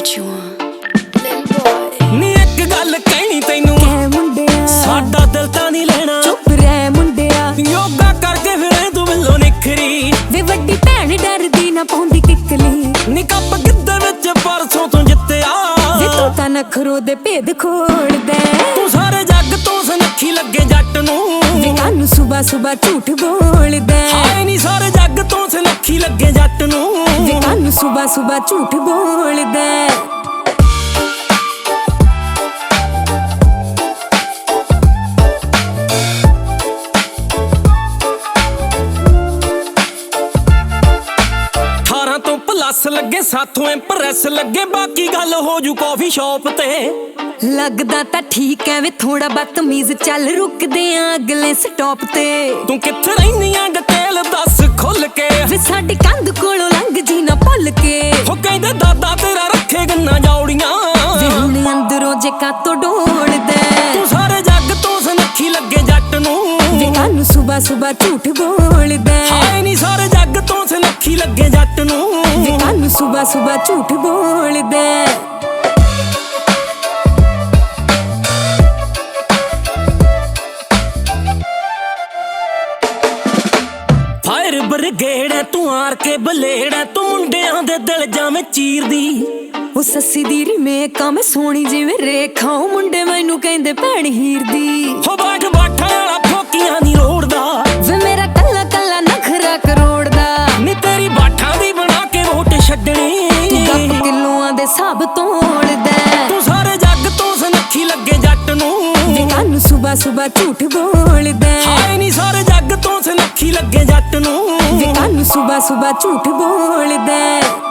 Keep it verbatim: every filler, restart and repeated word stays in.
what you want, little boy। ਨੀ ਇੱਕ ਗੱਲ ਕਹਿਣੀ ਤੈਨੂੰ ਕਹਿ ਮੁੰਡਿਆ ਸਾਡਾ ਦਿਲ ਤਾਂ ਨਹੀਂ ਲੈਣਾ, ਚੁੱਪ ਰਹਿ ਮੁੰਡਿਆ। ਯੋਗਾ ਕਰਕੇ ਫਿਰੇ ਤੂੰ ਮੈਨੂੰ ਨਿਖਰੀ, ਵੇ ਵੱਡੀ ਭੈਣ ਡਰਦੀ ਨਾ ਪਾਉਂਦੀ ਕਿੱਕਲੀ। ਨੀ ਕੱਪ ਗਿੱਧੇ ਵਿੱਚ ਪਰਸੋਂ ਤੂੰ ਜਿੱਤਿਆ, ਵੇ ਤੂੰ ਤਾਂ ਨਖਰੋ ਦੇ ਭੇਦ ਖੋਲਦਾ। ਤੂੰ ਸਾਰੇ ਜੱਗ ਤੋਂ ਸੁਨੱਖੀ ਲੱਗੇ ਜੱਟ ਨੂੰ, ਵੇ ਕਾਨੂੰ ਸੁਬਾ ਸੁਬਾ ਝੂਠ ਬੋਲਦਾ। ਹਾਏ ਨੀ ਸਾਰੇ ਜੱਗ ਤੋਂ ਸੁਨੱਖੀ ਲੱਗੇ ਜੱਟ ਨੂੰ, ਵੇ ਕਾਨੂੰ ਸੁਬਾ ਸੁਬਾ ਝੂਠ ਬੋਲਦਾ। ਤੋਂ ਪਲੱਸ ਲੱਗੇ ਸਾਥੋਂ ਇੰਪ੍ਰੈਸ ਲੱਗੇ, ਬਾਕੀ ਗੱਲ ਹੋ ਜੂ ਕਾਫੀ ਸ਼ਾਪ ਤੇ। ਲੱਗਦਾ ਤਾਂ ਠੀਕ ਐ ਵੇ ਥੋੜਾ ਬਦਤਮੀਜ਼, ਚੱਲ ਰੁਕਦੇ ਆ ਅਗਲੇ ਸਟਾਪ ਤੇ। ਤੂੰ ਕਿੱਥੇ ਰਹਿਨੀ ਆ ਡਿਟੇਲ ਦੱਸ ਖੁੱਲ ਕੇ, ਵੇ ਸਾਡੀ ਕੰਧ ਕੋਲੋਂ ਲੰਘ ਜੀ ਨਾ ਭੁੱਲ ਕੇ। ਹੋ ਕਹਿੰਦੇ ਦਾਦਾ ਤੇਰਾ ਰੱਖੇ ਗੰਨਾ ਜੌੜੀਆਂ, ਵੇ ਹੁਣ ਅੰਦਰੋਂ ਜੇ ਕਾਤੋਂ ਡੋਲਦਾ। ਤੂੰ ਸਾਰੇ ਜੱਗ ਤੋਂ ਸੁਨੱਖੀ ਲੱਗੇ ਜੱਟ ਨੂੰ, ਵੇ ਕਾਨੂੰ ਸੁਬਾ ਸੁਬਾ ਝੂਠ ਬੋਲਦਾ। ਹਾਏ ਨੀ ਸਾਰੇ ਜੱਗ ਤੋਂ ਸੁਨੱਖੀ ਲੱਗੇ ਜੱਟ ਨੂੰ, ਵੇ ਕਾਨੂੰ ਸੁਬਾ ਸੁਬਾ ਝੂਠ ਬੋਲਦਾ। ਫਾਇਰ ਬ੍ਰਿਗੇਡ ਐ ਤੂੰ ਆਰ ਕੇ ਬਲੇਡ ਐ, ਤੂੰ ਮੁੰਡਿਆਂ ਦੇ ਦਿਲ ਜਾਵੇਂ ਚੀਰਦੀ। ਉਹ ਸੱਸੀ ਦੀ ਰੀਮੇਕ ਮੈਂ ਸੋਹਣੀ ਜਿਵੇਂ ਰੇਖਾ, ਉਹ ਮੁੰਡੇ ਮੈਨੂੰ ਕਹਿੰਦੇ ਭੈਣ ਹੀਰ ਦੀ। ਹੋ ਬਾਠ ਬਾਠਾਂ ਵਾਲਾ ਫੋਕੀਆਂ ਨਹੀਂ ਰੋੜਦਾ, ਵੇ ਮੇਰਾ ਕੱਲਾ ਕੱਲਾ ਨਖਰਾ ਕਰੋੜ ਦਾ। ਨੀ ਤੇਰੀ ਬਾਠਾਂ ਦੀ ਬਣਾ ਕੇ ਵੋਟ ਛੱਡਣੀ, ਤੂੰ ਗੱਪ ਕਿਲੋਆਂ ਦੇ ਹਿਸਾਬ ਤੋੜਦਾ। ਤੂੰ ਸਾਰੇ ਜੱਗ ਤੋਂ ਸੁਨੱਖੀ ਲੱਗੇ ਜੱਟ ਨੂੰ, ਵੇ ਕਾਨੂੰ ਸੁਬਾ ਸੁਬਾ ਝੂਠ ਬੋਲਦਾ। ਹਾਏ ਨੀ ਸਾਰੇ ਜੱਗ ਤੋਂ ਸੁਨੱਖੀ ਲੱਗੇ ਜੱਟ ਨੂੰ, ਵੇ ਕਾਨੂੰ ਸੁਬਾ ਸੁਬਾ ਝੂਠ ਬੋਲਦਾ।